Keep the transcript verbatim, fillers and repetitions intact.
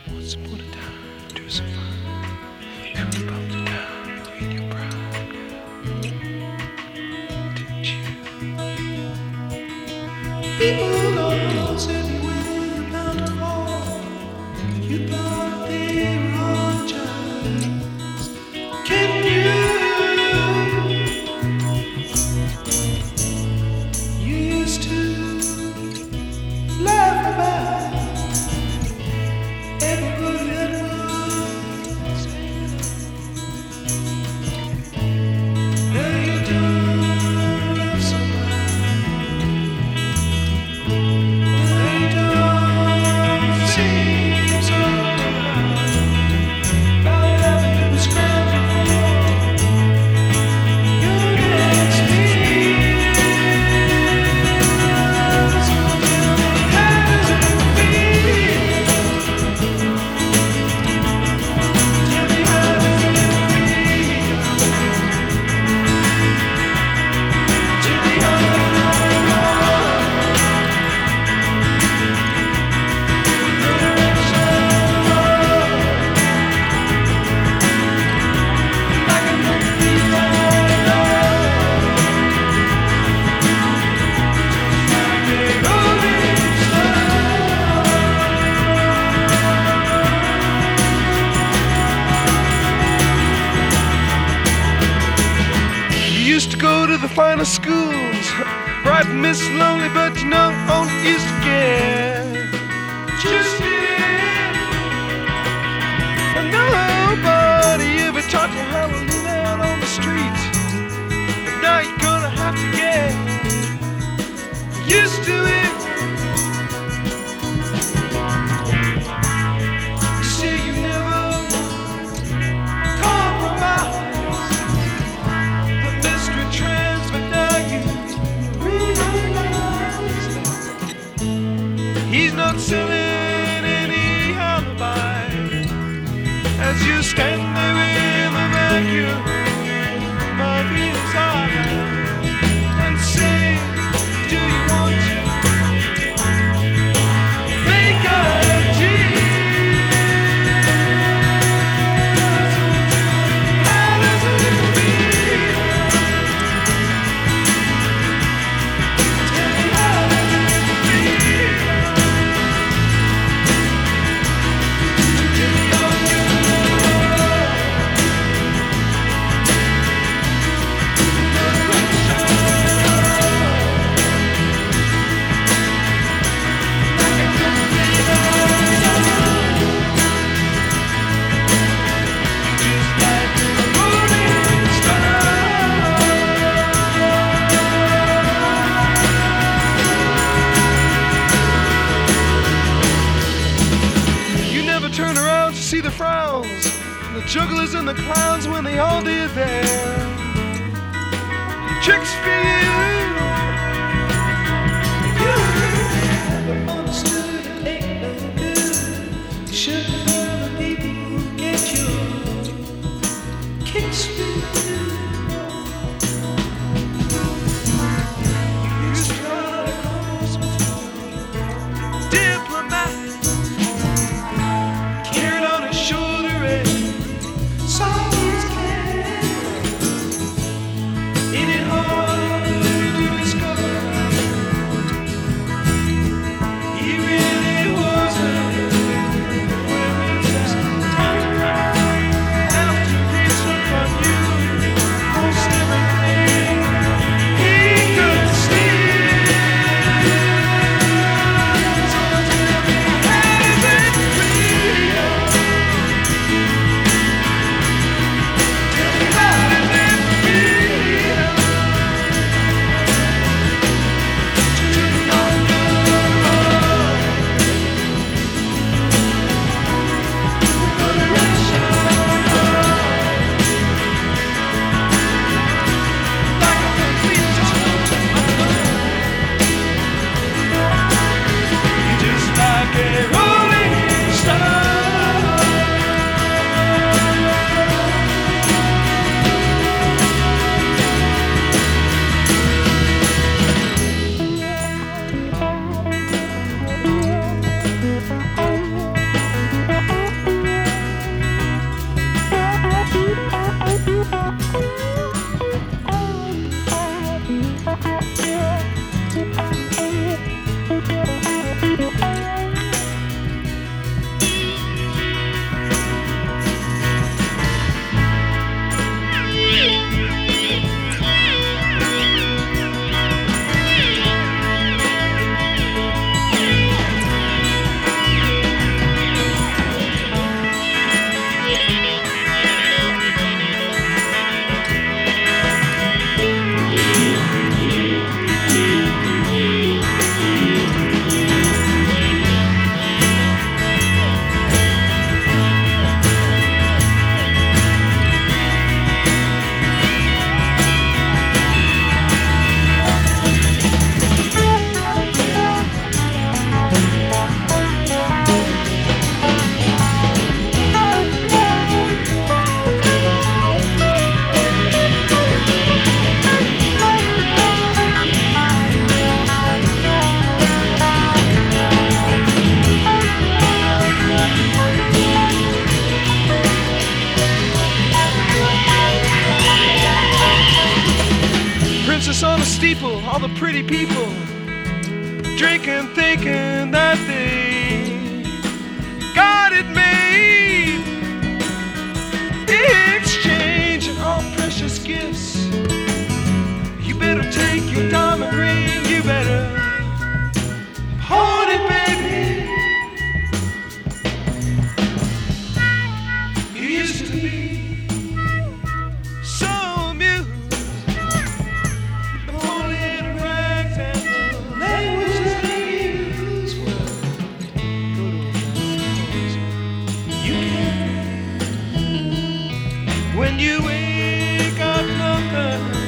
Once upon a time, to survive, you bumped it down in your pride, didn't you? People know sitting when you're bound to fall. You thought they were just kidding you. You used to laugh about everybody that was saying. Now you don't love somebody. They don't seem so right about having to be scratching for your next meal. So tell me, how does it feel? Tell me, how does it feel? To be alone. You used to go to the finest schools, bright and Miss Lonely, but you know, only used to get just it. And nobody ever taught you how to live out on the street. But now you're gonna have to get used to it. You say you never compromise the mystery trends, but now you realize he's not selling any alibi as you stand there in the vacuum of his eyes and say, do you want to make a deal? How does it feel? Tell me, how does it feel to be on your You never turn around to see the frowns, the jugglers and the clowns when they all did their tricks for you. You never understood it ain't no good. You should know the people who get your kicks for you. You used to try to call some diplomat, carried on his shoulder and saw his cat. Ain't it hard to discover he really wasn't when face on a steeple, all the pretty people drinking, thinking that they got it made. Exchanging all precious gifts. You better take your diamond ring, you better hold it, baby. You used to be so amused. The whole little rags and the language they use were you can't. When you wake up, nothing.